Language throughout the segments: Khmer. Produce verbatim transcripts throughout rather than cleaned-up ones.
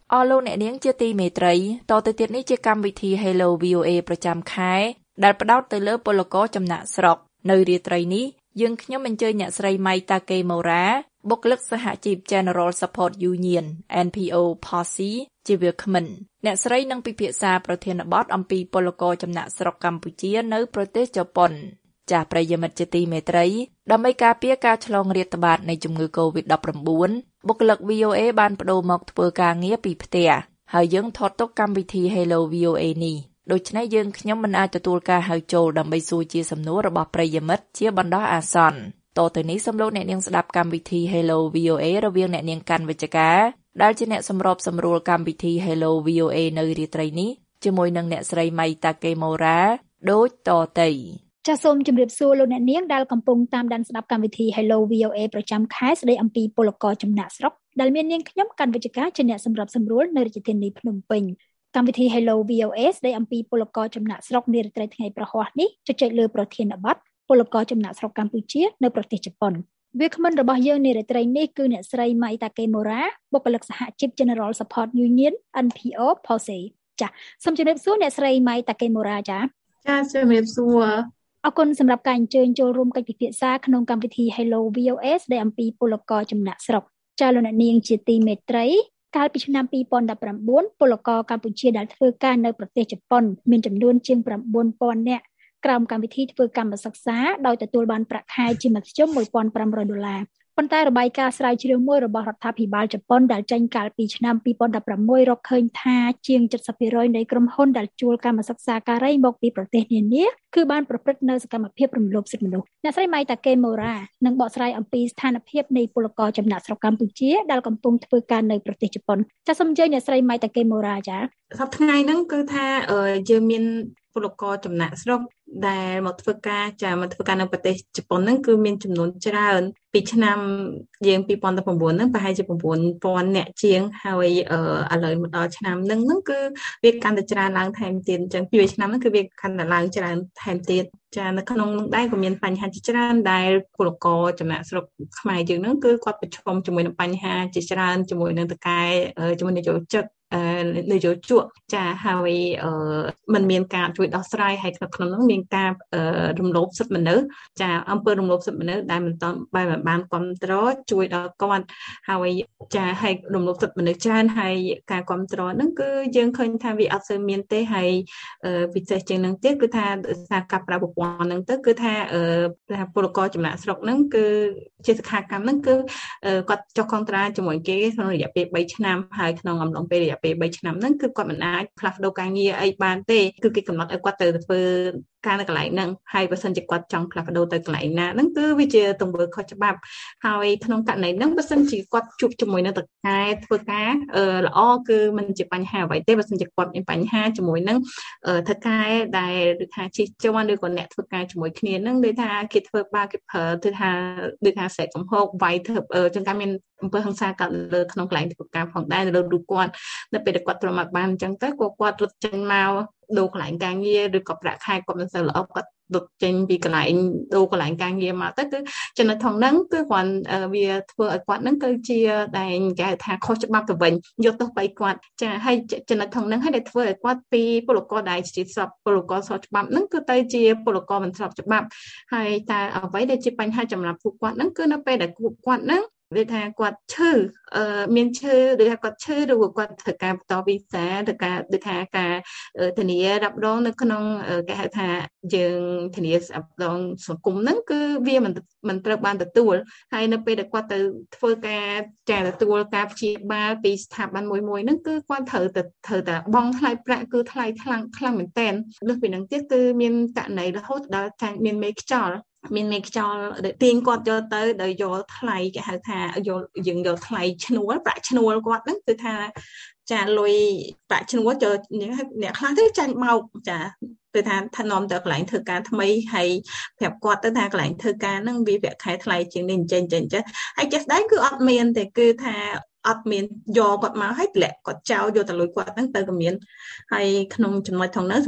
អស់លោកអ្នកនាងជាទីមេត្រីតទៅទៀតនេះជាកម្មវិធី Hello វី អូ เอ ប្រចាំខែដែលផ្ដោតទៅលើពលករចំណាក់ស្រុកនៅរាត្រីនេះយើងខ្ញុំអញ្ជើញអ្នកស្រីម៉ៃតាកេម៉ូរ៉ាបុគ្គលិកសហជីព General Support Union អេន พี អូ Posse ជាវាគ្មិនអ្នកស្រីនឹងពិភាក្សាប្រធានបទអំពីពលករចំណាក់ស្រុកកម្ពុជានៅប្រទេសជប៉ុនចាស់ប្រិយមិត្តជាទីមេត្រីដើម្បីការពារការឆ្លងរាតត្បាតនៃជំងឺ កូវីដ ដប់ប្រាំបួន បុគ្គលិក វី អូ เอ បានប្តូរមកធ្វើការងារពីផ្ទះហើយយើងថតទុកកម្មវិធី Hello វី អូ เอ នេះដូច្នេះយើងខ្ញុំមិនអាចទទួលការហៅចូលដើម្បីសួរជាសំណួររបស់ប្រិយមិត្តជាបណ្ដោះអាសន្នតទៅនេះសូមលោកអ្នកនាងស្ដាប់កម្មវិធី Hello វី អូ เอ រវាងអ្នកនាងកាន់វិជ្ជការដែលជាអ្នកសម្របសម្រួលកម្មវិធី Hello វី អូ เอ នៅរាត្រីនេះជាមួយនឹងអ្នកស្រីម៉ៃតាកេម៉ូរ៉ាដូចតទៅចាសសូមជម្រាបសួរលោកអ្នកនាងដែលកំពុងតាមដានស្ដាប់កម្មវិធី Hello វី អូ เอ ប្រចាំខែស្ដីអំពីពលករចំណាក់ស្រុកដែលមាននាងខ្ញុំកាន់វិជ្ជការជាអ្នកសម្របសម្រួលនៅរាជធានីភ្នំពេញកម្មវិធី Hello វី អូ เอ ស្ដីអំពីពលករចំណាក់ស្រុកនារាត្រីថ្ងៃប្រហ័សនេះជជែកលើប្រធានបទពលករចំណាក់ស្រុកកម្ពុជានៅប្រទេសជប៉ុនវាគ្មិនរបស់យើងនារាត្រីនេះគឺអ្នកស្រីម៉ៃតាកេម៉ូរ៉ាបុគ្គលិកសហជីព General Support Union អេន พี អូ Posse ចាសសូមជម្រាបសួរអ្នកស្រីម៉ៃតាកេម៉ូរ៉ាចាចាសជំរាបសួរអរគុណសម្រាប់ការអញ្ជើញចូលរួមកិច្ចពិភាក្សាក្នុងកម្មវិធី Hello វី អូ เอ ស្ដីអំពីពលករចំណាក់ស្រុកចាលោកអ្នកនាងជាទីមេត្រីកាលពីឆ្នាំពីរពាន់ដប់ប្រាំបួនពលករកម្ពុជាដែលធ្វើការនៅប្រទេសជប៉ុនមានចំនួនជាងប្រាំបួនពាន់នាក់ក្រោមកម្មវិធីធ្វើកម្មសិក្សាដោយទទួលបានប្រាក់ខែជាមធ្យមមួយពាន់ប្រាំរយដុល្លារប៉ុន្តែរបាយការណ៍ស្រាវជ្រាវមួយរបស់រដ្ឋាភិបាលជប៉ុនដែលចេញកាលពីឆ្នាំពីរពាន់ដប់ប្រាំមួយរកឃើញថាជាង 칠십ភាគរយ នៃក្រុមហ៊ុនដែលជួលកម្មសិក្សាការីមកពីប្រទេសនានាគឺបានប្រព្រឹត្តនៅសកម្មភាពរំលោភសិទ្ធិមនុស្សអ្នកស្រីម៉ៃតាកេម៉ូរ៉ានឹងបកស្រាយអំពីស្ថានភាពនៃពលករចំណាក់ស្រុកកម្ពុជាដែលកំពុងធ្វើការនៅប្រទេសជប៉ុនចាសសូមអញ្ជើញអ្នកស្រីម៉ៃតាកេម៉ូរ៉ាចាសប្តាហ៍ថ្ងៃហ្នឹងគឺថាយើងមានពលករចំណាក់ស្រុកដែលមកធ្វើការចាមកធ្វើការនៅប្រទេសជប៉ុនហ្នឹងគឺមានចំនួនច្រើនពីឆ្នាំយើងពីរពាន់ដប់ប្រាំបួនហ្នឹងប្រហែលជា៩ពាន់នាក់ជាងហើយឥឡូវមកដល់ឆ្នាំហ្នឹងហ្នឹងគឺវាកាន់តែច្រើនឡើងថែមទៀតអញ្ចឹងពីឆ្នាំហ្នឹងគឺវាកាន់តែឡើងច្រើនថែមទៀតចានៅក្នុងនោះដែរក៏មានបញ្ហាជាច្រើនដែលពលករចំណាក់ស្រុកខ្មែរយើងហ្នឹងគឺគាត់ប្រឈមជាមួយនឹងបញ្ហាជាច្រើនជាមួយនឹងតកែជាមួយនយោជកនយោជកចាហើយมันមានការជួយដោះស្រាយហើយក្នុងក្នុងនោះមានការរំលោភសិទ្ធិមនុស្សចាអំពើរំលោភសិទ្ធិមនុស្សដែលមិនតាមបែបបានគ្រប់គ្រងជួយដល់គាត់ហើយចាហើយរំលោភសិទ្ធិមនុស្សច្រើនហើយការគ្រប់គ្រងហ្នឹងគឺយើងឃើញថាវាអត់សូវមានទេហើយពិសេសជាងហ្នឹងទៀតគឺថាសារការប្រើប្រព័ន្ធហ្នឹងទៅគឺថាថាពលករចំណាក់ស្រុកហ្នឹងគឺជាសកម្មកម្មហ្នឹងគឺគាត់ចុះកុងត្រាជាមួយគេក្នុងរយៈពេលបីឆ្នាំហើយក្នុងអំឡុងពេលរយៈពេលបីឆ្នាំហ្នឹងគឺគាត់មិនអាចផ្លាស់ប្ដូរការងារអីបានទេគឺគេកំណត់ឲ្យគាត់ទៅធ្វើការនៅកន្លែងហ្នឹងហើយបើសិនជាគាត់ចង់ផ្លាស់ប្ដូរទៅកន្លែងណាហ្នឹងគឺវាជាទង្វើខុសច្បាប់ហើយក្នុងករណីហ្នឹងបើសិនជាគាត់ជួបជាមួយនឹងតកែធ្វើការល្អគឺมันជាបញ្ហាអ្វីទេបើសិនជាគាត់មានបញ្ហាជាមួយនឹងតកែដែលដូចថាជិះជាន់ឬក៏អ្នកធ្វើការជាមួយគ្នាហ្នឹងដូចថាគេធ្វើបាបគេប្រើគឺថាដូចថាស្រែកកំហុកវាយធ្វើចឹងការមានអំពើហិង្សាកើតលើក្នុងកន្លែងធ្វើការផងដែរលើរូបគាត់នៅពេលដែលគាត់ត្រឡប់មកបានអញ្ចឹងទៅគាត់គាត់រត់ចេញមកដូរកន្លែងការងារឬក៏ប្រាក់ខែគាត់មិនសូវល្អគាត់រត់ចេញពីកន្លែងដូរកន្លែងការងារមកទៅគឺចំណុចថងហ្នឹងគឺគាត់វាធ្វើឲ្យគាត់ហ្នឹងគឺជាដែលគេហៅថាខុសច្បាប់ទៅវិញយកទោសបីគាត់ចាហើយចំណុចថងហ្នឹងហើយដែលធ្វើឲ្យគាត់ពីពលករដែលជាស្របពលករស្របច្បាប់ហ្នឹងគឺទៅជាពលករមិនស្របច្បាប់ហើយតែអ្វីដែលជាបញ្ហាសម្រាប់ពួកគាត់ហ្នឹងគឺនៅពេលដែលពួកគាត់ហ្នឹងវាថាគាត់ឈឺមានឈឺឬថាគាត់ឈឺឬគាត់ធ្វើការបន្តវីសាឬការដូចថាការធានារ៉ាប់រងនៅក្នុងគេហៅថាយើងធានារ៉ាប់រងសង្គមហ្នឹងគឺវាមិនមិនត្រូវបានទទួលហើយនៅពេលដែលគាត់ទៅធ្វើការចាទទួលការព្យាបាលពីស្ថាប័នមួយមួយហ្នឹងគឺគាត់ត្រូវទៅត្រូវតែបង់ថ្លៃប្រាក់គឺថ្លៃខ្លាំងខ្លាំងមែនតើលើសពីហ្នឹងទៀតគឺមានករណីរហូតដល់ថាមានមេខ្យល់មានមេខ្យល់ទាញគាត់យកទៅដោយយកថ្លៃគេហៅថាយកយើងយកថ្លៃឈ្នួលប្រាក់ឈ្នួលគាត់ហ្នឹងគឺថាចាលុយប្រាក់ឈ្នួលចូលអ្នកខ្លះទៅចាញ់បោកចាគឺថាថានាំទៅកន្លែងធ្វើការថ្មីហើយប្រាប់គាត់ទៅថាកន្លែងធ្វើការហ្នឹងវាប្រាក់ខែថ្លៃជាងនេះអញ្ចឹងអញ្ចឹងហើយចេះស្ដែងគឺអត់មានទេគឺថាអត់មានយកគាត់មកឲ្យតម្លាក់គាត់ចោលយកទៅលុយគាត់ហ្នឹងទៅក៏មានហើយក្នុងចំណុចថងហ្នឹងសម្រាប់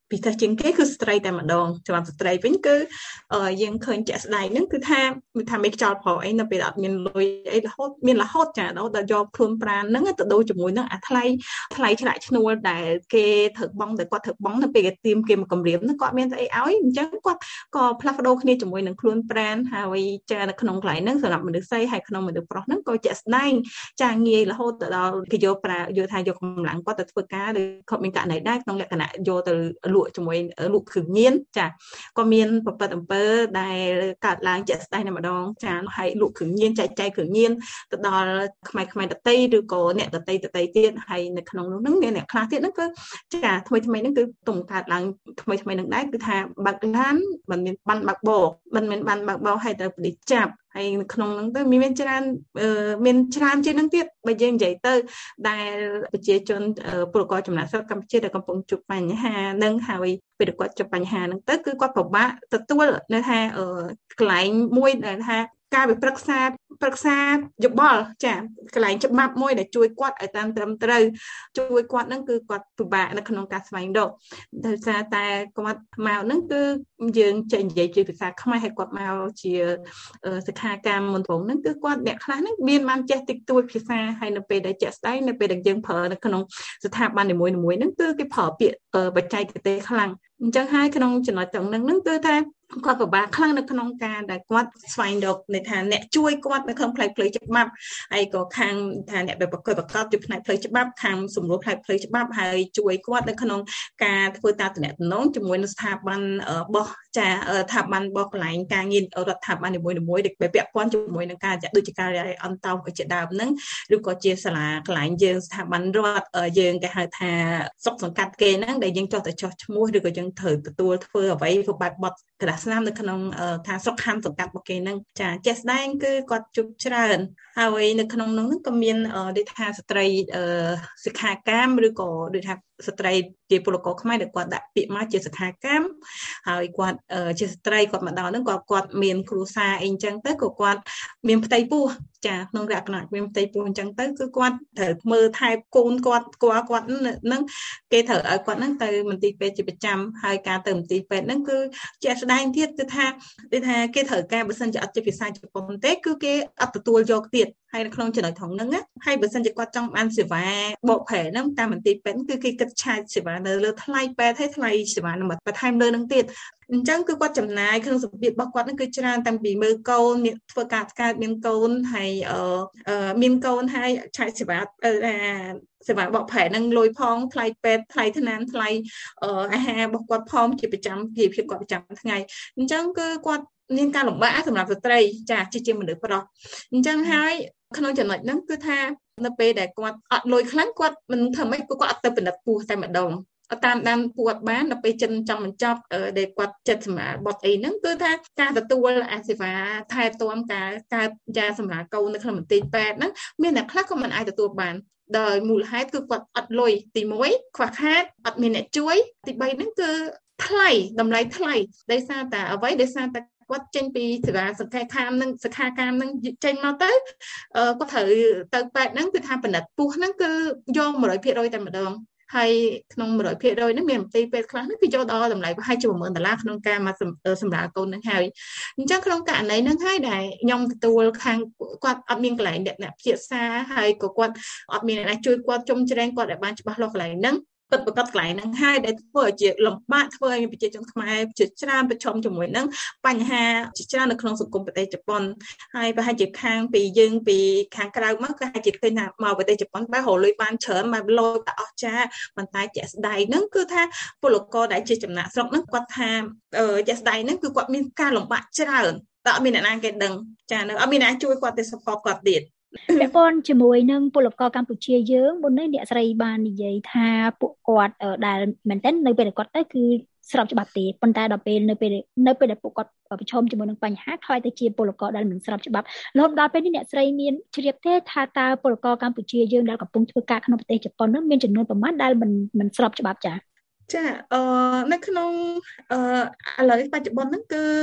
ពិសេសជាងគេគឺស្ត្រីតែម្ដងសម្រាប់ស្ត្រីវិញគឺយើងឃើញជាក់ស្ដែងហ្នឹងគឺថាមិនថាមេខ្យល់ប្រអីនៅពេលអត់មានលុយអីរហូតមានរហូតចាដល់យកខ្លួនប្រាណហ្នឹងទៅដូរជាមួយនឹងអាថ្លៃថ្លៃឆ្លាក់ឈ្នួលដែលគេត្រូវបង់តែគាត់ត្រូវបង់នៅពេលគេទៀមគេមកគម្រាមហ្នឹងគាត់មានស្អីឲ្យអញ្ចឹងគាត់ក៏ផ្លាស់ប្ដូរគ្នាជាមួយនឹងខ្លួនប្រាណហើយចានៅក្នុងកន្លែងហ្នឹងសម្រាប់មនុស្សស្រីហើយក្នុងមនុស្សប្រុសហ្នឹងក៏ជាក់ស្ដែងចាងាយរហូតទៅដល់គេយកប្រាយកថាយកកម្លាំងគាត់ទៅធ្វើការឬគាត់មានករណីដែរក្នុងលក្ខណៈយកទៅលក់ជាមួយលក់គ្រឿងញៀនចាក៏មានប្រពៃអំពើដែលកើតឡើងជាក់ស្ដែងតែម្ដងចាហើយលក់គ្រឿងញៀនចែកចាយគ្រឿងញៀនទៅដល់ខ្មែរខ្មែរដតីឬក៏អ្នកដតីដតីទៀតហើយនៅក្នុងនោះហ្នឹងមានអ្នកខ្លះទៀតហ្នឹងគឺចាថ្មីថ្មីហ្នឹងគឺទុំកើតឡើងថ្មីថ្មីហ្នឹងដែរគឺថាបើកឡានមិនមានបានបើកបោមិនមានបានបើកបោហើយត្រូវប៉ូលីសចាប់ហើយនៅក្នុងហ្នឹងទៅមានច្រើនមានច្រើនជាងហ្នឹងទៀតបើយើងនិយាយទៅដែលប្រជាជនពលករចំណាក់ស្រុកកម្ពុជាដែលកំពុងជួបបញ្ហាហ្នឹងហើយពេលគាត់ជួបបញ្ហាហ្នឹងទៅគឺគាត់ពិបាកទទួលនៅថាកន្លែងមួយដែលថាការវិប្រឹក្សាប្រឹក្សាយោបល់ចាកន្លែងច្បាប់មួយដែលជួយគាត់ឲ្យតាមត្រឹមត្រូវជួយគាត់ហ្នឹងគឺគាត់ពិបាកនៅក្នុងការស្វែងរកដោយសារតែគាត់មកហ្នឹងគឺយើងចេះនិយាយជាភាសាខ្មែរហើយគាត់មកជាសិក្ខាកាមមុនផងហ្នឹងគឺគាត់អ្នកខ្លះហ្នឹងមានបានចេះតិចតួចភាសាហើយនៅពេលដែលជាក់ស្ដែងនៅពេលដែលយើងប្រើនៅក្នុងស្ថាប័ននីមួយៗហ្នឹងគឺគេប្រើពាក្យបច្ចេកទេសខ្លាំងអញ្ចឹងហើយក្នុងចំណុចទាំងហ្នឹងហ្នឹងគឺថាគាត់ពិបាកខ្លាំងនៅក្នុងការដែលគាត់ស្វែងរកនៃថាអ្នកជួយគាត់នៅក្នុងផ្នែកផ្លូវច្បាប់ហើយក៏ខាងថាអ្នកដែលប្រកបប្រកបជាផ្នែកផ្លូវច្បាប់ខាងសម្រួលផ្នែកផ្លូវច្បាប់ហើយជួយគាត់នៅក្នុងការធ្វើតាមតំណែងជាមួយនឹងស្ថាប័នរបស់ចាស្ថាប័នរបស់កន្លែងការងាររដ្ឋាភិបាលនីមួយៗដែលពាក់ព័ន្ធជាមួយនឹងការដូចជាការអន្តោប្រជាដើមហ្នឹងឬក៏ជាសាលាកន្លែងយើងស្ថាប័នរដ្ឋយើងគេហៅថាសុខសង្កាត់គេហ្នឹងដែលយើងចោះទៅចោះឈ្មោះឬក៏យើងត្រូវទទួលធ្វើអ្វីធ្វើបែបបត់ក្រាស់ស្នាមនៅក្នុងថាស្រុកខណ្ឌសង្កាត់របស់គេហ្នឹងចាជាក់ស្ដែងគឺគាត់ជប់ច្រើនហើយនៅក្នុងនោះហ្នឹងក៏មានដូចថាស្ត្រីសិក្ខាកាមឬក៏ដូចថាស្ត្រីជាពលករខ្មែរដែលគាត់ដាក់ពាក្យមកជាសិក្ខាកាមហើយគាត់ជាស្ត្រីគាត់មកដល់ហ្នឹងគាត់គាត់មានគ្រួសារអីអញ្ចឹងទៅក៏គាត់មានផ្ទៃពោះចាក្នុងលក្ខណៈមានផ្ទៃពោះអញ្ចឹងទៅគឺគាត់ត្រូវមើលថែកូនគាត់គាត់គាត់ហ្នឹងគេត្រូវឲ្យគាត់ហ្នឹងទៅមន្ទីរពេទ្យជាប្រចាំហើយការទៅមន្ទីរពេទ្យហ្នឹងគឺជាស្ដែងទៀតគឺថាគឺថាគេត្រូវការបើសិនជាអត់ជាភាសាជប៉ុនទេគឺគេអត់ទទួលយកទៀតហើយនៅក្នុងចំណុចក្នុងហ្នឹងហើយបើសិនជាគាត់ចង់បានសេវាបកប្រែហ្នឹងតាមមន្ទីរពេទ្យគឺគេគិតឆាយសេវានៅលើថ្លៃពេទ្យហើយថ្លៃសេវាបន្ថែមលើហ្នឹងទៀតអញ្ចឹងគឺគាត់ចំណាយក្នុងសម្ភាររបស់គាត់ហ្នឹងគឺច្រើនតាំងពីមើលកូនធ្វើការស្កើតមានកូនហើយមានកូនហើយឆាយសេវាសេវាបកប្រែហ្នឹងលុយផងថ្លៃពេទ្យថ្លៃថ្នាំថ្លៃអាហាររបស់គាត់ផងជាប្រចាំជីវភាពគាត់ប្រចាំថ្ងៃអញ្ចឹងគឺគាត់មានការលំបាកសម្រាប់ស្ត្រីចាជាជាមនុស្សប្រុសអញ្ចឹងហើយក្នុងចំណុចហ្នឹងគឺថានៅពេលដែលគាត់អត់លុយខ្លាំងគាត់មិនធ្វើម៉េចគាត់អត់ទៅពិនិត្យពោះតែម្ដងតាមដានពួតបានដល់ពេលចិនចង់បញ្ចប់ដែលគាត់ចិត្តសម្រាប់បត់អីហ្នឹងគឺថាការទទួលអាសេវាថែទាំការកើតយ៉ាសម្រាប់កូននៅក្នុងមន្ទីរពេទ្យហ្នឹងមានអ្នកខ្លះក៏មិនអាចទទួលបានដោយមូលហេតុគឺគាត់អត់លុយទីមួយខ្វះខាតអត់មានអ្នកជួយទីបីហ្នឹងគឺថ្លៃតម្លៃថ្លៃដោយសារតែអ្វីដោយសារតែគាត់ចេញពីសេវាសង្ខេបខាមនឹងសិក្ខាកាមនឹងចេញមកទៅគាត់ត្រូវទៅពេទ្យហ្នឹងគឺថាបណ្ឌិតពោះហ្នឹងគឺយក một trăm phần trăm តែម្ដងហើយក្នុង một trăm phần trăm ហ្នឹងមានមន្ទីរពេទ្យខ្លះហ្នឹងគឺយកដល់តម្លៃប្រហែលជា một nghìnដុល្លារក្នុងការមកសម្រាប់កូនហ្នឹងហើយអញ្ចឹងក្នុងករណីហ្នឹងហើយដែលខ្ញុំទទួលខាងគាត់អត់មានកន្លែងអ្នកពិភាក្សាហើយក៏គាត់អត់មានអ្នកណាជួយគាត់ជុំជ្រែងគាត់ឲ្យបានច្បាស់លាស់កន្លែងហ្នឹងពិតប្រាកដកន្លែងហ្នឹងហើយដែលធ្វើឲ្យជាលំបាកធ្វើឲ្យប្រជាជនខ្មែរជាច្រើនប្រឈមជាមួយនឹងបញ្ហាជាច្រើននៅក្នុងសង្គមប្រទេសជប៉ុនហើយប្រហែលជាខាងពីយើងពីខាងក្រៅមកគឺអាចជាឃើញថាមកប្រទេសជប៉ុនបែររលុយបានច្រើនបែរលុយតែអស់ចាប៉ុន្តែជាក់ស្ដែងហ្នឹងគឺថាពលករដែលជាចំណាក់ស្រុកហ្នឹងគាត់ថាជាក់ស្ដែងហ្នឹងគឺគាត់មានការលំបាកច្រើនតែអត់មានអ្នកណាគេដឹងចានៅអត់មានអ្នកជួយគាត់ទេ support គាត់ទៀតពាក់ព័ន្ធជាមួយនឹងពលករកម្ពុជាយើងមុននេះអ្នកស្រីបាននិយាយថាពួកគាត់ដែលមែនទែននៅពេលគាត់ទៅគឺស្របច្បាប់ទេប៉ុន្តែដល់ពេលនៅពេលនៅពេលដែលពួកគាត់ប្រឈមជាមួយនឹងបញ្ហាខ្លាយទៅជាពលករដែលមិនស្របច្បាប់រហូតដល់ពេលនេះអ្នកស្រីមានជ្រាបទេថាតើពលករកម្ពុជាយើងដែលកំពុងធ្វើការក្នុងប្រទេសជប៉ុននោះមានចំនួនប្រមាណដែលមិនមិនស្របច្បាប់ចា៎ចាអឺនៅក្នុងអឺឥឡូវបច្ចុប្បន្នហ្នឹងគឺ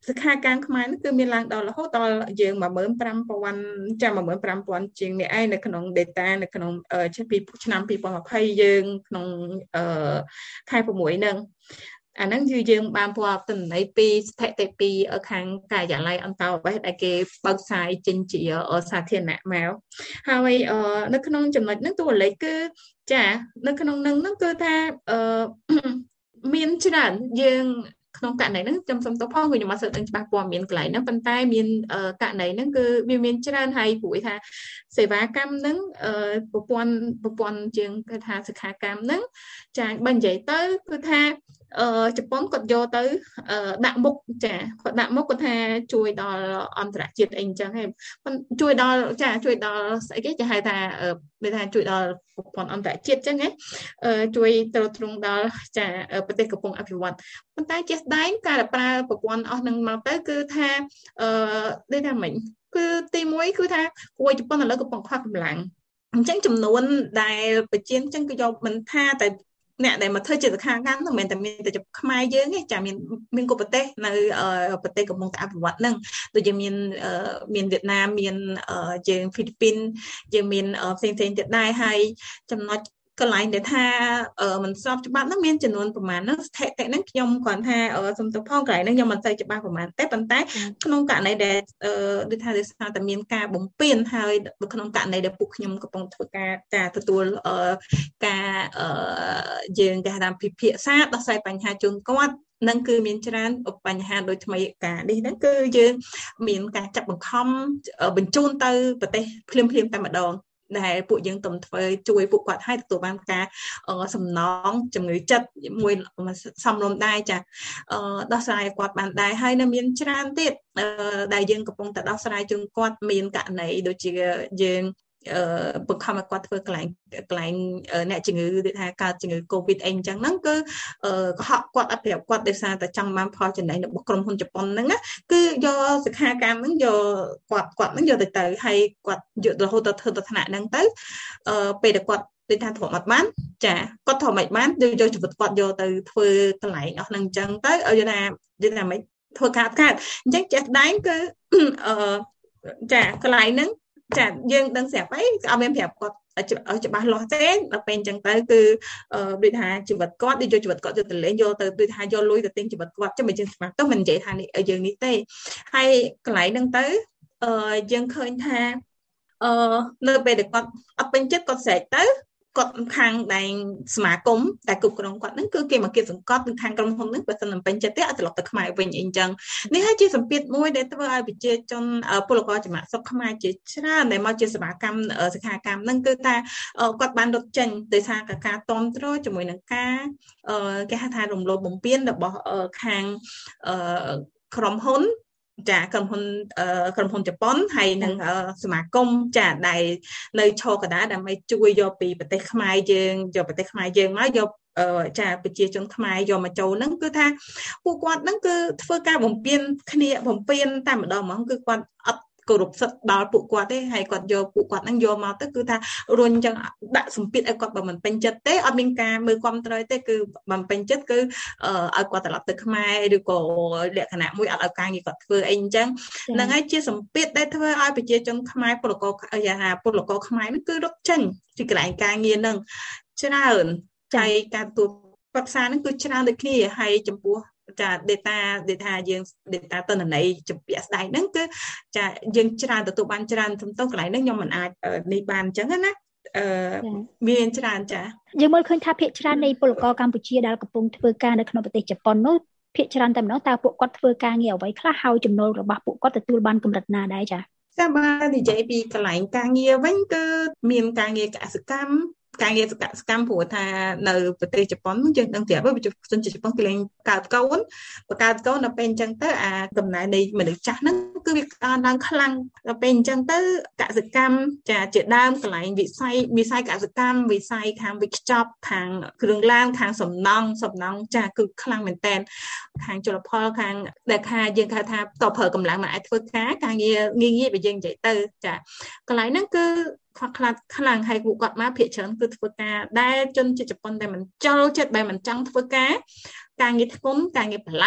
សិក្ខាកាមខ្មែរនេះគឺមានឡើងដល់រហូតដល់យើងmột nghìn năm trămចាmột nghìn năm trămជាងនេះឯងនៅក្នុង data នៅក្នុងឆ្នាំពីរnghìnยี่สิบយើងក្នុងខែ៦ហ្នឹងអាហ្នឹងគឺយើងបានផ្ដល់ទិន្នន័យពីស្ថិតិពីខាងការិយាល័យអន្តរប្រវេសន៍ដែលគេបើកផ្សាយចេញជាសាធារណៈមកហើយនៅក្នុងចំណុចហ្នឹងតួលេខគឺចានៅក្នុងហ្នឹងហ្នឹងគឺថាមានច្រើនយើងក្នុងករណីហ្នឹងខ្ញុំសុំទោសផងខ្ញុំអត់សូវដឹងច្បាស់ព័ត៌មានកន្លែងហ្នឹងប៉ុន្តែមានករណីហ្នឹងគឺវាមានច្រើនហើយព្រោះថាសេវាកម្មហ្នឹងប្រព័ន្ធប្រព័ន្ធជាងគេថាសិក្ខាកាមហ្នឹងចាបើនិយាយទៅគឺថាអឺជប៉ុនគាត់យកទៅដាក់មុខចាគាត់ដាក់មុខគាត់ថាជួយដល់អន្តរជាតិអីអញ្ចឹងហេជួយដល់ចាជួយដល់ស្អីគេគេហៅថាគេថាជួយដល់ប្រព័ន្ធអន្តរជាតិអញ្ចឹងហ៎ជួយទៅទ្រង់ដល់ចាប្រទេសកំពុងអភិវឌ្ឍប៉ុន្តែជាក់ស្ដែងការប្រើប្រព័ន្ធអស់នឹងមកទៅគឺថាអឺដូចថាម៉េចគឺទីមួយគឺថាគួរជប៉ុនឥឡូវកំពុងខ្វះកម្លាំងអញ្ចឹងចំនួនដែលប្រជាអញ្ចឹងគឺយកមិនថាតែអ្នកដែលមកធ្វើជាសិក្ខាកាមហ្នឹងមិនមែនតែមានតែខ្មែរយើងទេចាមានមានគ្រប់ប្រទេសនៅប្រទេសកំពុងតែអភិវឌ្ឍហ្នឹងដូចជាមានមានវៀតណាមមានយើងហ្វីលីពីនយើងមានផ្សេងផ្សេងទៀតដែរហើយចំណុចកន្លែងដែលថាមិនស្របច្បាប់ហ្នឹងមានចំនួនប្រមាណហ្នឹងស្ថិតិហ្នឹងខ្ញុំគ្រាន់ថាសំទោសផងកន្លែងហ្នឹងខ្ញុំមិនសូវច្បាស់ប្រមាណទេប៉ុន្តែក្នុងករណីដែលដូចថាដោយសារតែមានការបំពេញហើយក្នុងករណីដែលពួកខ្ញុំកំពុងធ្វើការការទទួលការយើងគេហៅថាពិភាក្សាដោះស្រាយបញ្ហាជូនគាត់នឹងគឺមានច្រើនបញ្ហាដូចថ្មីការនេះហ្នឹងគឺយើងមានការចាប់បង្ខំបញ្ជូនទៅប្រទេសភ្លាមភ្លាមតែម្ដងដែលពួកយើងទំធ្វើជួយពួកគាត់ឲ្យទទួលបានការសំណងជំងឺចិត្តមួយសំរុំដែរចាដោះស្រាយគាត់បានដែរហើយនៅមានច្រើនទៀតដែលយើងកំពុងតែដោះស្រាយជូនគាត់មានករណីដូចជាយើងអឺបង្ខំឲ្យគាត់ធ្វើកន្លែងកន្លែងអ្នកជំងឺដូចថាកើតជំងឺ COVID អីអញ្ចឹងហ្នឹងគឺកុហកគាត់អត់ប្រាប់គាត់ដោយសារតែចង់បានផលចំណេញរបស់ក្រុមហ៊ុនជប៉ុនហ្នឹងគឺយកសិក្ខាកាមហ្នឹងយកគាត់គាត់ហ្នឹងយកទៅទៅហើយគាត់យករហូតទៅធ្វើទៅថ្នាក់ហ្នឹងទៅអឺពេលដែលគាត់ដូចថាធំអត់បានចាគាត់ធំមិនបានយកជីវិតគាត់យកទៅធ្វើកន្លែងអស់ហ្នឹងអញ្ចឹងទៅឲ្យយល់ថាយល់ថាមិនធ្វើការកើតអញ្ចឹងចេះស្ដែងគឺអឺចាកន្លែងហ្នឹងចាយើងដឹងស្រាប់ហើយអត់មានប្រាប់គាត់ច្បាស់លាស់ទេដល់ពេលអញ្ចឹងទៅគឺដូចថាជីវិតគាត់ដូចយកជីវិតគាត់យកទៅលេងយកទៅដូចថាយកលុយទៅទិញជីវិតគាត់ចឹងមិនយើងស្មាតទៅមិននិយាយថានេះយើងនេះទេហើយកន្លែងហ្នឹងទៅអឺយើងឃើញថាអឺនៅពេលដែលគាត់អត់ពេញចិត្តគាត់ស្រែកទៅគាត់ខាងដែងសមាគមតែគ្រប់គ្រងគាត់ហ្នឹងគឺគេមកគៀបសង្កត់ខាងក្រុមហ៊ុនហ្នឹងបើសិនមិនពេញចិត្តទេអត់ត្រឡប់ទៅខ្មែរវិញអីចឹងនេះហើយជាសម្ពាធមួយដែលធ្វើឲ្យប្រជាជនពលករចំណាក់ស្រុកខ្មែរជាច្រើនដែលមកជាសមាកម្មសិក្ខាកម្មហ្នឹងគឺថាគាត់បានរត់ចេញដោយសារការគាំទ្រជាមួយនឹងការគេហៅថារំលោភបំពានរបស់ខាងក្រុមហ៊ុនចាក្រុមហ៊ុនក្រុមហ៊ុនជប៉ុនហើយនឹងសមាគមចាដែលនៅឈរកណ្ដាលដើម្បីជួយយកពីប្រទេសខ្មែរយើងយកប្រទេសខ្មែរយើងមកយកចាប្រជាជនខ្មែរយកមកចូលហ្នឹងគឺថាពួកគាត់ហ្នឹងគឺធ្វើការបំពេញគ្នាបំពេញតែម្ដងហ្មងគឺគាត់អត់គោរពសិទ្ធិដល់ពួកគាត់ទេហើយគាត់យកពួកគាត់ហ្នឹងយកមកទៅគឺថារុញចឹងដាក់សម្ពាធឲ្យគាត់បើមិនពេញចិត្តទេអត់មានការមើលគាំទ្រទេគឺបើមិនពេញចិត្តគឺឲ្យគាត់ត្រឡប់ទៅខ្មែរឬក៏លក្ខណៈមួយអត់ឲ្យការងារគាត់ធ្វើអីអញ្ចឹងហ្នឹងហើយជាសម្ពាធដែលធ្វើឲ្យប្រជាជនខ្មែរពលករយ៉ាងណាពលករខ្មែរហ្នឹងគឺរត់ចេញពីកន្លែងការងារហ្នឹងច្រើនចាយការទូប្រសាហ្នឹងគឺច្រើនដូចគ្នាហើយចំពោះចា data data យើង data ទិន្នន័យចំពាក់ស្ដែងហ្នឹងគឺចាយើងច្រើនទទួលបានច្រើនទៅទៅកន្លែងហ្នឹងខ្ញុំមិនអាចនេះបានអញ្ចឹងណាអឺមានច្រើនចាយើងមើលឃើញថាភាគច្រើននៃពលករកម្ពុជាដែលកំពុងធ្វើការនៅក្នុងប្រទេសជប៉ុននោះភាគច្រើនតែម្ដងតើពួកគាត់ធ្វើការងារអ្វីខ្លះហើយចំណូលរបស់ពួកគាត់ទទួលបានកម្រិតណាដែរចាចាបើនិយាយពីកន្លែងការងារវិញគឺមានការងារកសិកម្មការងារសកម្មព្រោះថានៅប្រទេសជប៉ុនយើងដឹងប្រាប់ហើយជនជាតិជប៉ុនគេលេងកើតកូនបង្កើតកូនដល់ពេលអញ្ចឹងទៅអាកំណែនៃមនុស្សចាស់ហ្នឹងគឺវាកើនឡើងខ្លាំងដល់ពេលអញ្ចឹងទៅកសិកម្មចាជាដើមកន្លែងវិស័យវិស័យកសិកម្មវិស័យខាងវិខ្ចប់ខាងគ្រឿងឡានខាងសំណង់សំណង់ចាគឺខ្លាំងមែនតើខាងជលផលខាងដែលថាយើងហៅថាតប្រើកម្លាំងមកអាចធ្វើការការងារងាយងាយបើយើងនិយាយទៅចាកន្លែងហ្នឹងគឺខ្វះខ្លាតខ្លាំងហើយពួកគាត់មកភាគច្រើនគឺធ្វើការដែលជនជាតិជប៉ុនតែមិនចូលចិត្តបែរមិនចង់ធ្វើការការងារធ្ងន់ការងារប្រឡាក់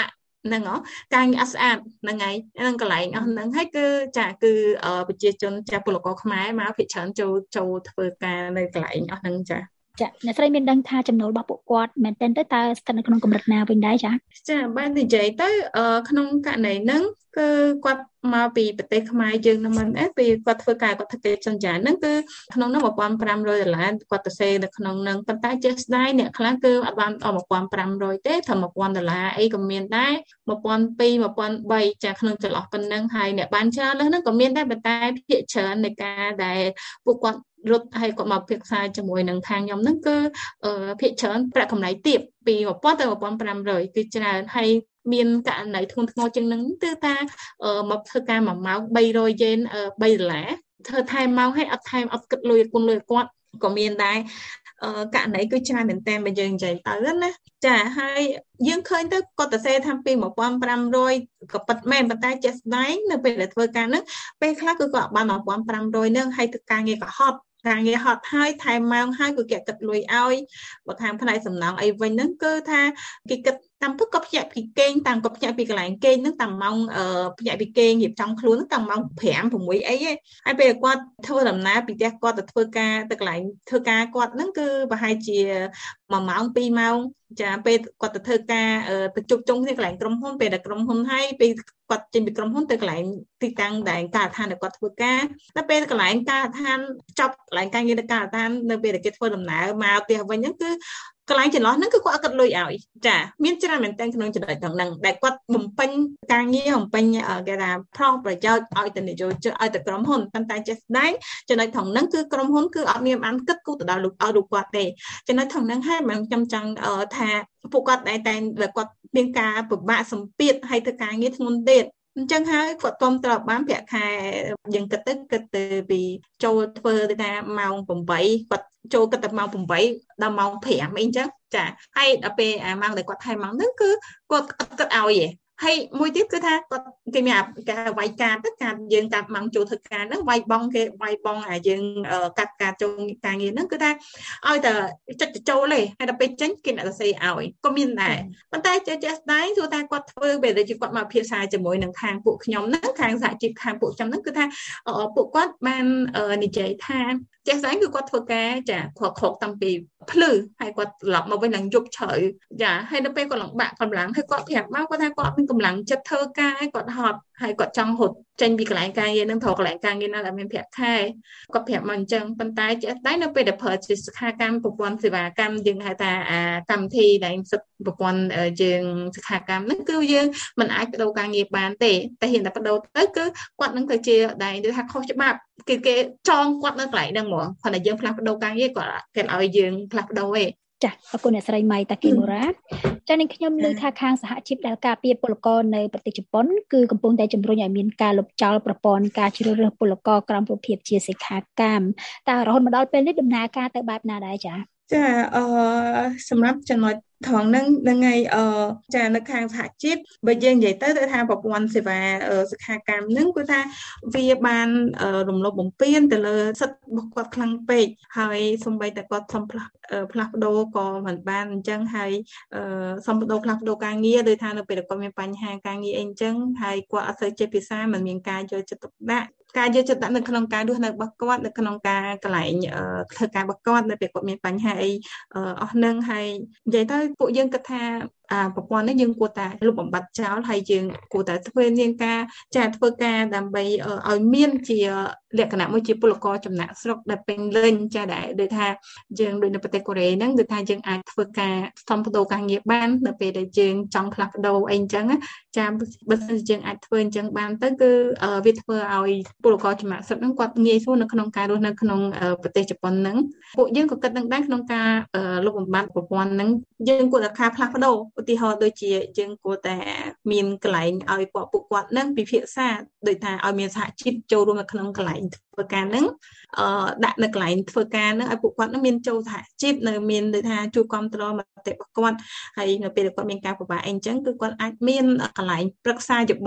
ហ្នឹងហ៎ការងារអត់ស្អាតហ្នឹងហើយហ្នឹងកន្លែងអស់ហ្នឹងហើយគឺចាគឺប្រជាជនចាពលករខ្មែរមកភាគច្រើនចូលចូលធ្វើការនៅកន្លែងអស់ហ្នឹងចាចាអ្នកស្រីមានដឹងថាចំណូលរបស់ពួកគាត់មែនទែនទៅតើស្ថិតនៅក្នុងកម្រិតណាវិញដែរចាចាបាននិយាយទៅក្នុងករណីហ្នឹងគឺគាត់មកពីប្រទេសខ្មែរយើងហ្នឹងមិនអីពីគាត់ធ្វើការគាត់ធ្វើកិច្ចសន្យាហ្នឹងគឺក្នុងនោះmột nghìn năm trămដុល្លារគាត់ទៅសេនៅក្នុងហ្នឹងប៉ុន្តែចេះស្ដាយអ្នកខ្លះគឺអត់បានអស់một nghìn năm trămទេត្រឹមmột nghìnដុល្លារអីក៏មានដែរmột nghìn hai trăm một nghìn ba trămចាក្នុងចន្លោះប៉ុណ្ណឹងហើយអ្នកបានច្រើនលើសហ្នឹងក៏មានដែរប៉ុន្តែភាគច្រើននៃការដែលពួកគាត់រត់ហើយគាត់មកពិភាក្សាជាមួយនឹងខាងខ្ញុំហ្នឹងគឺភាគច្រើនប្រាក់កម្រៃទាបពីmột nghìnទៅmột nghìn năm trămគឺច្រើនហើយមានករណីធ្ងន់ធ្ងរជាងហ្នឹងគឺថាមកធ្វើការមួយម៉ោងba trămយេនbaដុល្លារធ្វើថែមម៉ោងឲ្យអត់ថែមអត់គិតលុយគុណលុយគាត់ក៏មានដែរករណីគឺច្រើនមែនតើបើយើងនិយាយទៅណាចាហើយយើងឃើញទៅគាត់ទៅសេថាពីmột nghìn năm trămក៏ប៉ិតមែនប៉ុន្តែចេះស្ដែងនៅពេលដែលធ្វើការហ្នឹងពេលខ្លះគឺគាត់បានmột nghìn năm trămហ្នឹងហើយទៅការងារក៏ហត់ការងារហត់ហើយថែមម៉ោងហើយគឺគេគិតលុយឲ្យបើខាងផ្នែកសំណងអីវិញហ្នឹងគឺថាគេគិតតាមពុកក៏ភ្ញាក់ពីគេងតាមក៏ភ្ញាក់ពីកន្លែងគេងហ្នឹងតាមម៉ោងភ្ញាក់ពីគេងរៀបចំខ្លួនហ្នឹងតាមម៉ោងfive 6អីហើយពេលគាត់ធ្វើដំណើរពីផ្ទះគាត់ទៅធ្វើការទៅកន្លែងធ្វើការគាត់ហ្នឹងគឺប្រហែលជាមួយម៉ោងពីរម៉ោងចាពេលគាត់ទៅធ្វើការទៅជុំជុំគ្នាកន្លែងក្រុមហ៊ុនពេលដែលក្រុមហ៊ុនហើយពេលគាត់ចេញពីក្រុមហ៊ុនទៅកន្លែងទីតាំងដែលការដ្ឋានដែលគាត់ធ្វើការដល់ពេលកន្លែងការដ្ឋានចប់កន្លែងការងារនៅការដ្ឋាននៅពេលដែលគេធ្វើដំណើរមកផ្ទះវិញហ្នឹងគឺកន្លែងចន្លោះហ្នឹងគឺគាត់អត់គិតលុយឲ្យចាមានច្រើនមែនតើក្នុងចំណុចទាំងហ្នឹងដែលគាត់បំពេញការងារបំពេញគេថាប្រោសប្រយោជន៍ឲ្យទៅនយោជកឲ្យទៅក្រុមហ៊ុនប៉ុន្តែចេះស្ដែងចំណុចទាំងហ្នឹងគឺក្រុមហ៊ុនគឺអត់មានបានគិតគូរទៅដល់លោកឲ្យលោកគាត់ទេចំណុចទាំងហ្នឹងហើយមិនខ្ញុំចង់ថាពួកគាត់តែតែគាត់មានការពិបាកសម្ពាធឲ្យធ្វើការងារធ្ងន់ទៀតអញ្ចឹងហើយគាត់គុំត្រូវបានប្រាក់ខែយើងគិតទៅគិតទៅពីចូលធ្វើទៅថាម៉ោងeightគាត់ចូលគិតទៅម៉ោងeightដល់ម៉ោងfiveអីអញ្ចឹងចាហើយដល់ពេលអាម៉ោងដែលគាត់ថែមម៉ោងហ្នឹងគឺគាត់អត់គិតឲ្យទេហើយមួយទៀតគឺថាគាត់គេមានការវាយកាតទៅការយើងកាត់ម៉ោងចូលធ្វើការហ្នឹងវាយបងគេវាយបងអាយើងកាត់ការចូលការងារហ្នឹងគឺថាឲ្យតែចិត្តចូលទេហើយដល់ពេលចេញគេអ្នកទៅសេឲ្យក៏មានដែរប៉ុន្តែចេះចេះស្ដាយទោះតែគាត់ធ្វើពេលដែលគាត់មកភាសាជាមួយនឹងខាងពួកខ្ញុំហ្នឹងខាងសហជីពខាងពួកខ្ញុំហ្នឹងគឺថាពួកគាត់បាននិយាយថាចេះស្ដាយគឺគាត់ធ្វើការចាខកខកតាំងពីភ្លឺហើយគាត់ត្រឡប់មកវិញឡើងយប់ជ្រៅចាហើយដល់ពេលគាត់ឡើងបាក់កម្លាំងហើយគាត់ប្រាប់មកគាត់ថាគាត់មានកម្លាំងចិត្តធ្វើការហើយគាត់ហត់ហើយគាត់ចង់រត់ចេញពីកន្លែងការងារនឹងទៅកន្លែងការងារណាដែលមានប្រាក់ខែគាត់ប្រាប់មកអញ្ចឹងប៉ុន្តែចេះស្ដាយនៅពេលដែលប្រើជាសិក្ខាកម្មប្រព័ន្ធសេវាកម្មយើងហៅថាអាកម្មវិធីដែលសិទ្ធិប្រព័ន្ធយើងសិក្ខាកម្មហ្នឹងគឺយើងមិនអាចបដូរការងារបានទេតែហ៊ានតែបដូរទៅគឺគាត់នឹងទៅជាដែលថាខុសច្បាប់គេគេចងគាត់នៅកន្លែងហ្នឹងហ្មងគាត់តែយើងផ្លាស់ប្ដូរការងារគាត់គេឲ្យយើងផ្លាស់ប្ដូរទេចាអរគុណអ្នកស្រីម៉ៃតាគីមូរ៉ាចានេះខ្ញុំលើថាខាងសហជីពដែលការពារពលករនៅប្រទេសជប៉ុនគឺកំពុងតែជំរុញឲ្យមានការលុបចោលប្រព័ន្ធការជ្រើសរើសពលករក្រោមរូបភាពជាសិក្ខាកម្មតើរហូតមកដល់ពេលនេះដំណើរការទៅបែបណាដែរចាចាអឺសម្រាប់ចំណុចថងហ្នឹងហ្នឹងហើយអឺចានៅខាងសហជីពបើយើងនិយាយទៅទៅថាប្រព័ន្ធសេវាសិក្ខាកម្មហ្នឹងគឺថាវាបានរំលោភបំពានទៅលើសិទ្ធិរបស់គាត់ខ្លាំងពេកហើយសូម្បីតែគាត់សុំផ្លាស់ផ្លាស់ប្ដូរក៏មិនបានអញ្ចឹងហើយសុំប្ដូរផ្លាស់ប្ដូរការងារដោយថានៅពេលគាត់មានបញ្ហាការងារអីអញ្ចឹងហើយគាត់អត់សូវចេះភាសាមិនមានការយកចិត្តទុកដាក់ការយកចិត្តដាក់នៅក្នុងការរស់នៅរបស់គាត់នៅក្នុងការកន្លែងធ្វើការរបស់គាត់នៅពេលគាត់មានបញ្ហាអីអស់នឹងហើយនិយាយទៅពួកយើងគិតថាអាប្រព័ន្ធនេះយើងគួរតែលុបបំបាត់ចោលហើយយើងគួរតែធ្វើនាងការចាធ្វើការដើម្បីឲ្យមានជាលក្ខណៈមួយជាពលករចំណាក់ស្រុកដែលពេញលេញចាដែលដូចថាយើងដូចនៅប្រទេសកូរ៉េហ្នឹងគឺថាយើងអាចធ្វើការសំបដូរការងារបាននៅពេលដែលយើងចង់ផ្លាស់ប្ដូរអីអញ្ចឹងចាបើសិនជាយើងអាចធ្វើអញ្ចឹងបានទៅគឺវាធ្វើឲ្យពលករចំណាក់ស្រុកហ្នឹងគាត់ងាយស្រួលនៅក្នុងការរស់នៅក្នុងប្រទេសជប៉ុនហ្នឹងពួកយើងក៏គិតនឹងដែរក្នុងការលុបបំបាត់ប្រព័ន្ធហ្នឹងយើងគួរតែការផ្លាស់ប្ដូរឧទាហរណ៍ដូចជាយើងគួរតែមានកន្លែងឲ្យពួកពួកគាត់នឹងពិភាក្សាដូចថាឲ្យមានសហជីពចូលរួមនៅក្នុងកន្លែងធ្វើការហ្នឹងអឺដាក់នៅកន្លែងធ្វើការហ្នឹងឲ្យពួកគាត់នឹងមានចូលសហជីពនៅមានដូចថាជួយគ្រប់គ្រងមតិរបស់គាត់ហើយនៅពេលគាត់មានការពិបាកអីអញ្ចឹងគឺគាត់អាចមានកន្លែងប្រឹក្សាយោបល់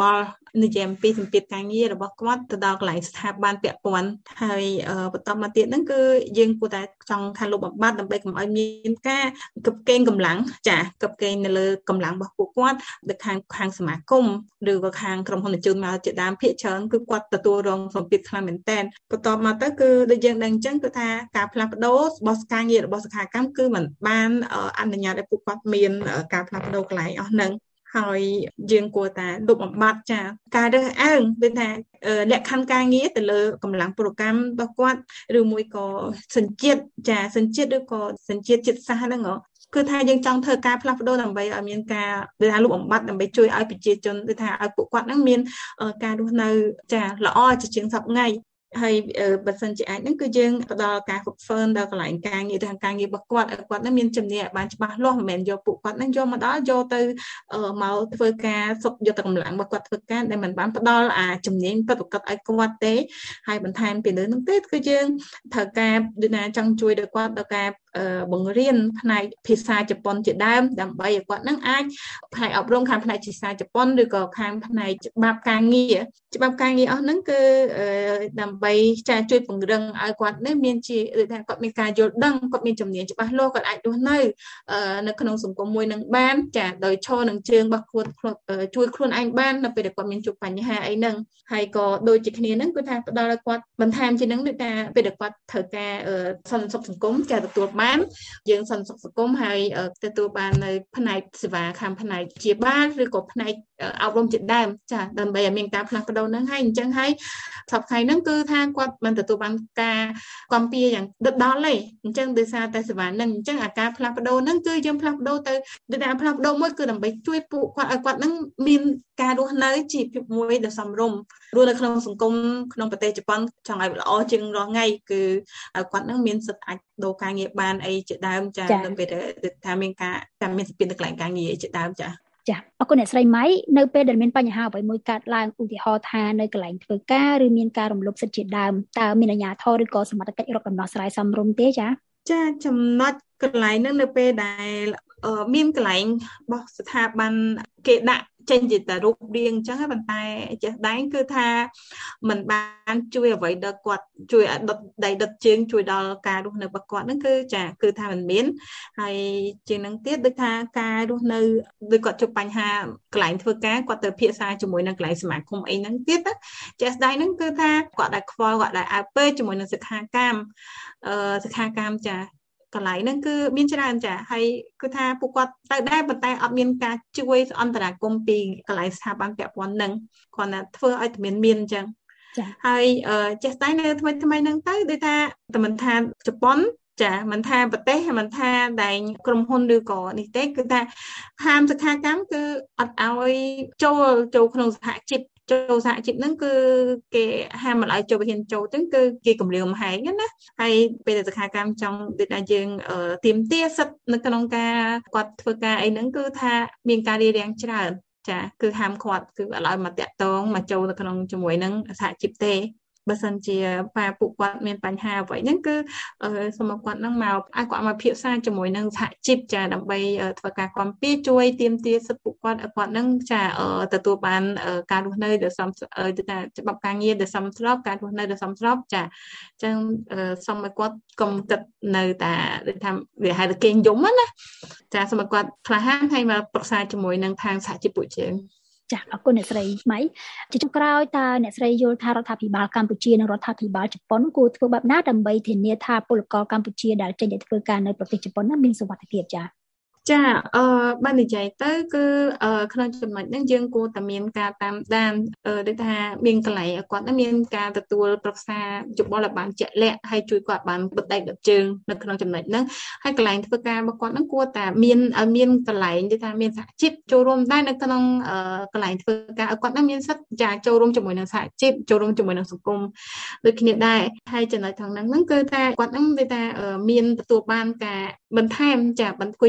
និយាយអំពីសម្ពាធការងាររបស់គាត់ទៅដល់កន្លែងស្ថាប័នពាក់ព័ន្ធហើយបន្តមកទៀតហ្នឹងគឺយើងគួរតែចង់ខាងលុបបំបត្តិដើម្បីកុំឲ្យមានការកឹបកេងកម្លាំងចាកឹបកេងនៅលើកម្លាំងរបស់ពួកគាត់ទៅខាងខាងសមាគមឬក៏ខាងក្រុមហ៊ុនបញ្ជូនមកជាដើមភាគច្រើនគឺគាត់ទទួលរងសម្ពាធខ្លាំងមែនទែនបន្តមកទៅគឺដូចយើងដឹងអញ្ចឹងគឺថាការផ្លាស់ប្ដូររបស់ការងាររបស់សខាកម្មគឺមិនបានអនុញ្ញាតឲ្យពួកគាត់មានការផ្លាស់ប្ដូរកន្លែងអស់ហ្នឹងហើយយើងគួរតែលុបបំបត្តិចាការរើសអើងដូចថាលក្ខខណ្ឌការងារទៅលើកម្លាំងពលកម្មរបស់គាត់ឬមួយក៏សញ្ជាតិចាសញ្ជាតិឬក៏សញ្ជាតិជាតិសាសន៍ហ្នឹងគឺថាយើងចង់ធ្វើការផ្លាស់ប្ដូរដើម្បីឲ្យមានការដូចថាលុបបំបត្តិដើម្បីជួយឲ្យប្រជាជនដូចថាឲ្យពួកគាត់ហ្នឹងមានការរស់នៅចាល្អជាងសពថ្ងៃហើយបើសិនជាអាចហ្នឹងគឺយើងផ្ដល់ការហ្វឹកហ្វឺនដល់កន្លែងការងារខាងការងាររបស់គាត់ឲ្យគាត់ហ្នឹងមានជំនាញឲ្យបានច្បាស់លាស់មិនមែនយកពួកគាត់ហ្នឹងយកមកដល់យកទៅមកធ្វើការសុខយកទៅកម្លាំងរបស់គាត់ធ្វើការដែលមិនបានផ្ដល់អាជំនាញពិតប្រាកដឲ្យគាត់ទេហើយបន្ថែមពីលើហ្នឹងទៀតគឺយើងត្រូវការដូចណាចង់ជួយដល់គាត់ដល់ការបង្រៀនផ្នែកភាសាជប៉ុនជាដើមដើម្បីឲ្យគាត់នឹងអាចផ្នែកអប់រំខាងផ្នែកភាសាជប៉ុនឬក៏ខាងផ្នែកច្បាប់ការងារច្បាប់ការងារអស់ហ្នឹងគឺដើម្បីចាជួយពង្រឹងឲ្យគាត់នេះមានជាដូចថាគាត់មានការយល់ដឹងគាត់មានជំនាញច្បាស់លាស់គាត់អាចរស់នៅនៅក្នុងសង្គមមួយនឹងបានចាដោយឈរនឹងជើងរបស់ខ្លួនជួយខ្លួនឯងបាននៅពេលដែលគាត់មានជួបបញ្ហាអីហ្នឹងហើយក៏ដូចជាគ្នាហ្នឹងគឺថាផ្ដល់ឲ្យគាត់បន្ថែមជាហ្នឹងដូចថាពេលដែលគាត់ត្រូវការសន្តិសុខសង្គមចាទទួលបានយើងសន្តិសុខសង្គមហើយទទួលបាននៅផ្នែកសេវាខាងផ្នែកជាបាលឬក៏ផ្នែកអប់រំជាដើមចាដើម្បីឲ្យមានការផ្លាស់ប្ដូរហ្នឹងហើយអញ្ចឹងហើយសប្តាហ៍ហ្នឹងគឺថាគាត់មិនទទួលបានការគាំពៀយ៉ាងដិតដល់ទេអញ្ចឹងដោយសារតែសេវាហ្នឹងអញ្ចឹងអាការផ្លាស់ប្ដូរហ្នឹងគឺយើងផ្លាស់ប្ដូរទៅដូចថាផ្លាស់ប្ដូរមួយគឺដើម្បីជួយពួកគាត់ឲ្យគាត់ហ្នឹងមានការរស់នៅជីវភាពមួយដែលសមរម្យរស់នៅក្នុងសង្គមក្នុងប្រទេសជប៉ុនចង់ឲ្យល្អជាងរាល់ថ្ងៃគឺឲ្យគាត់ហ្នឹងមានសិទ្ធិអាចដូរការងារបានអីជាដើមចានៅពេលដែលថាមានការតាមមានសម្ពាធនៅកន្លែងការងារជាដើមចាចាអរគុណអ្នកស្រីម៉ៃនៅពេលដែលមានបញ្ហាអ្វីមួយកើតឡើងឧទាហរណ៍ថានៅកន្លែងធ្វើការឬមានការរំលោភសិទ្ធិជាដើមតើមានអាជ្ញាធរឬក៏សមត្ថកិច្ចរកដំណោះស្រាយសមរម្យទេចាចាចំណុចកន្លែងហ្នឹងនៅពេលដែលមានកន្លែងរបស់ស្ថាប័នគេដាក់ចេញជាតែរូបរាងអញ្ចឹងប៉ុន្តែចេះដែងគឺថាมันបានជួយអ្វីដល់គាត់ជួយឲ្យដុតដៃដុតជើងជួយដល់ការរស់នៅរបស់គាត់ហ្នឹងគឺចាគឺថាมันមានហើយជាងហ្នឹងទៀតដូចថាការរស់នៅដូចគាត់ជួបបញ្ហាកន្លែងធ្វើការគាត់ទៅភាសាជាមួយនឹងកន្លែងសមាគមអីហ្នឹងទៀតចេះដែងហ្នឹងគឺថាគាត់ដែលខ្វល់គាត់ដែលអើពើជាមួយនឹងសិក្ខាកាមអឺសិក្ខាកាមចាកន្លែងហ្នឹងគឺមានច្រើនចាហើយគឺថាពួកគាត់ទៅដែរប៉ុន្តែអត់មានការជួយអន្តរាគមន៍ពីកន្លែងស្ថាប័នពាក់ព័ន្ធហ្នឹងគាត់ថាធ្វើឲ្យតែមានមានអញ្ចឹងចាហើយចេះតែនៅថ្មីថ្មីហ្នឹងទៅដូចថាតែមិនថាជប៉ុនចាមិនថាប្រទេសមិនថាដែងក្រុមហ៊ុនឬក៏នេះទេគឺថាហាមសិក្ខាកម្មគឺអត់ឲ្យចូលចូលក្នុងសហជីពចូលសហជីពហ្នឹងគឺគេហាមមិនឲ្យចូលវិធានចូលហ្នឹងគឺគេគម្រាមកំហែងណាហើយពេលដែលសិក្ខាកម្មចង់ដូចថាយើងទាមទារសិទ្ធិនៅក្នុងការគាត់ធ្វើការអីហ្នឹងគឺថាមានការរៀបរៀងច្រើនចាគឺហាមគាត់គឺអត់ឲ្យមកតាក់ទងមកចូលនៅក្នុងជាមួយនឹងសហជីពទេបើសិនជាប៉ាពួកគាត់មានបញ្ហាអ្វីហ្នឹងគឺសូមគាត់ហ្នឹងមកឲ្យគាត់មកភាសាជាមួយនឹងសហជីពចាដើម្បីធ្វើការគាំពៀជួយទាមទារសិទ្ធិពួកគាត់ឲ្យគាត់ហ្នឹងចាទទួលបានការរស់នៅដែលសមទៅថាច្បាប់ការងារដែលសមស្របការរស់នៅដែលសមស្របចាអញ្ចឹងសូមឲ្យគាត់កុំគិតនៅតែដូចថាវាហៅថាគេងយំណាចាសូមឲ្យគាត់ក្លាហានហើយមកប្រឹក្សាជាមួយនឹងខាងសហជីពពួកយើងចាអរគុណអ្នកស្រីម៉ៃជាចុងក្រោយតើអ្នកស្រីយល់ថារដ្ឋាភិបាលកម្ពុជានិងរដ្ឋាភិបាលជប៉ុនគួរធ្វើបែបណាដើម្បីធានាថាពលករកម្ពុជាដែលចេញទៅធ្វើការនៅប្រទេសជប៉ុនមានសុវត្ថិភាពចាចាអឺបើនិយាយទៅគឺក្នុងចំណុចហ្នឹងយើងគួរតែមានការតាមដានដូចថាមានកន្លែងគាត់មានការទទួលប្រឹក្សាយោបល់ឲ្យបានជាក់លាក់ហើយជួយគាត់បានបិទដៃបិទជើងនៅក្នុងចំណុចហ្នឹងហើយកន្លែងធ្វើការរបស់គាត់ហ្នឹងគួរតែមានឲ្យមានកន្លែងដូចថាមានសហជីពចូលរួមដែរនៅក្នុងកន្លែងធ្វើការឲ្យគាត់ហ្នឹងមានសិទ្ធិចាចូលរួមជាមួយនឹងសហជីពចូលរួមជាមួយនឹងសង្គមដូចគ្នាដែរហើយចំណុចខាងហ្នឹងហ្នឹងគឺថាគាត់ហ្នឹងដូចថាមានទទួលបានការបន្ថែមចាបន្ថែមយើងគួរតែ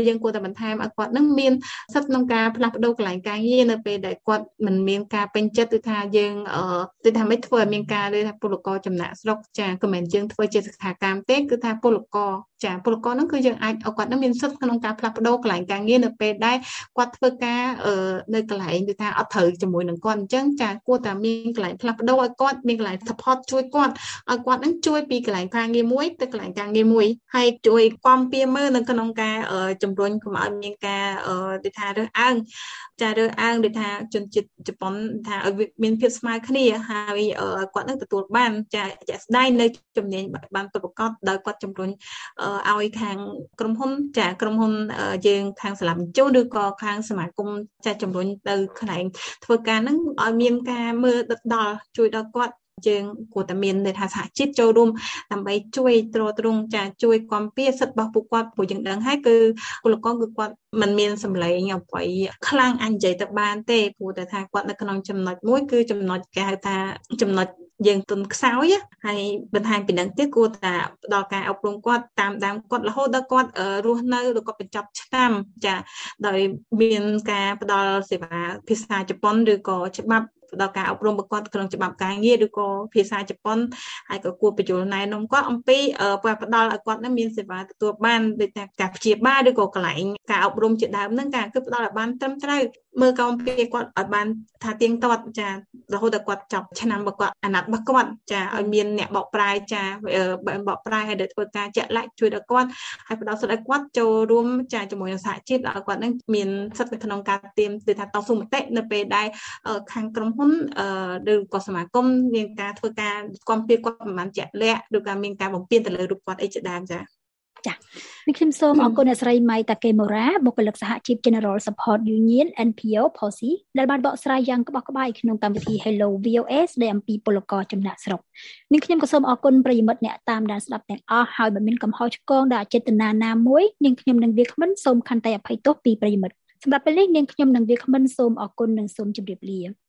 បន្ថែមឲ្យគាត់នឹងមានសិទ្ធិក្នុងការផ្លាស់ប្ដូរកន្លែងការងារនៅពេលដែលគាត់មិនមានការពេញចិត្តឬថាយើងអឺគឺថាមិនធ្វើឲ្យមានការឬថាពលករចំណាក់ស្រុកចាក៏មិនយើងធ្វើជាសិក្ខាកាមទេគឺថាពលករចាពលករហ្នឹងគឺយើងអាចឲ្យគាត់នឹងមានសិទ្ធិក្នុងការផ្លាស់ប្ដូរកន្លែងការងារនៅពេលដែលគាត់ធ្វើការនៅកន្លែងគឺថាអត់ត្រូវជាមួយនឹងគាត់អញ្ចឹងចាគួរតែមានកន្លែងផ្លាស់ប្ដូរឲ្យគាត់មានកន្លែង support ជួយគាត់ឲ្យគាត់នឹងជួយពីកន្លែងការងារមួយទៅកន្លែងការងារមួយហើយជួយគាំពៀមើលនៅក្នុងការជំរុញកុំឲ្យមានការដូចថារើសអើងចារើសអើងដូចថាជនជាតិជប៉ុនថាឲ្យមានភាពស្មើគ្នាហើយគាត់នឹងទទួលបានចាជាក់ស្ដែងនៅជំនាញបានប្រកបដោយគាត់ជំរុញឲ្យខាងក្រុមហ៊ុនចាក្រុមហ៊ុនយើងខាងសាលាបញ្ជូនឬក៏ខាងសមាគមចាជំរុញទៅកន្លែងធ្វើការហ្នឹងឲ្យមានការមើលដិតដល់ជួយដល់គាត់យើងគួរតែមានន័យថាសហជីពចូលរួមដើម្បីជួយទ្រទ្រង់ចាជួយគាំពៀសិទ្ធិរបស់ពួកគាត់ព្រោះយើងដឹងហើយគឺពលករគឺគាត់មិនមានសម្លេងអ្វីខ្លាំងអាចនិយាយទៅបានទេព្រោះតែថាគាត់នៅក្នុងចំណុចមួយគឺចំណុចគេហៅថាចំណុចយើងទុនខ្សោយហើយបន្ថែមពីនឹងទៀតគួរតែផ្ដល់ការអប់រំគាត់តាមដានគាត់រហូតដល់គាត់រស់នៅឬក៏បញ្ចប់ឆ្នាំចាដោយមានការផ្ដល់សេវាភាសាជប៉ុនឬក៏ច្បាប់ដល់ការអប់រំរបស់គាត់ក្នុងច្បាប់ការងារឬក៏ភាសាជប៉ុនហើយក៏គួរបញ្យល់ណែនាំគាត់អំពីផ្ដល់ឲ្យគាត់នឹងមានសេវាទទួលបានដូចថាការព្យាបាលឬក៏កន្លែងការអប់រំជាដើមហ្នឹងការគឺផ្ដល់ឲ្យបានត្រឹមត្រូវមើលកអំពីគាត់ឲ្យបានថាទៀងទាត់ចារហូតដល់គាត់ចប់ឆ្នាំរបស់គាត់អាណត្តិរបស់គាត់ចាឲ្យមានអ្នកបកប្រែចាបកប្រែឲ្យដែលធ្វើការជាក់លាក់ជួយដល់គាត់ហើយផ្ដល់សិទ្ធិឲ្យគាត់ចូលរួមចាជាមួយនឹងសហជីពឲ្យគាត់នឹងមានសិទ្ធិក្នុងការទៀមគឺថាតស៊ូមតិនៅពេលដែលខាងក្រុមហ៊ុនឬក៏សមាគមមានការធ្វើការគាំពៀគាត់ប្រហែលជាក់លាក់ឬក៏មានការបំពេញទៅលើរូបគាត់អីជាដើមចាចានេះខ្ញុំសូមអរគុណអ្នកស្រីម៉ៃតាកេម៉ូរ៉ាបុគ្គលិកសហជីព General Support Union អេន ភី អូ Posi ដែលបានបកស្រាយយ៉ាងក្បោះក្បាយក្នុងកម្មវិធី Hello វី អូ អេ ស្ដីអំពីពលករចំណាក់ស្រុកនេះខ្ញុំក៏សូមអរគុណប្រិយមិត្តអ្នកតាមដានស្ដាប់ទាំងអស់ហើយបើមានកំហុសឆ្គងដែលអចេតនាណាមួយនាងខ្ញុំនិងវាគ្មិនសូមខន្តីអភ័យទោសពីប្រិយមិត្តសម្រាប់ពេលនេះនាងខ្ញុំនិងវាគ្មិនសូមអរគុណនិងសូមជម្រាបលា